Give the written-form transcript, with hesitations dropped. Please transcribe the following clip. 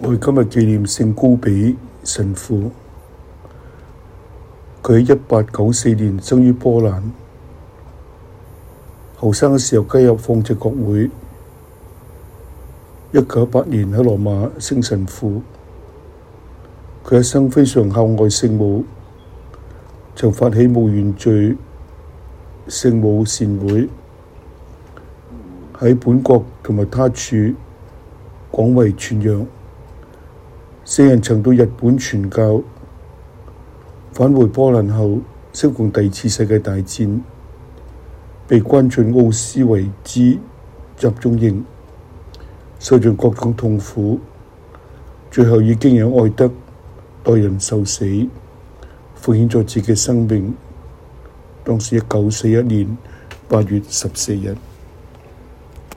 我哋今日紀念聖高比神父，佢喺1894年生於波蘭，後生嘅時候加入方濟各會，1918年喺羅馬升神父。佢一生非常孝愛聖母，曾發起無原罪聖母善會，喺本國同埋他處廣為傳揚。聖人曾到日本傳教，返回波蘭後適逢第二次世界大戰，被關進奧斯維茲集中營，受盡各種痛苦，最後以經營愛德代人受死，奉獻咗自己嘅生命。當時1941年8月14日。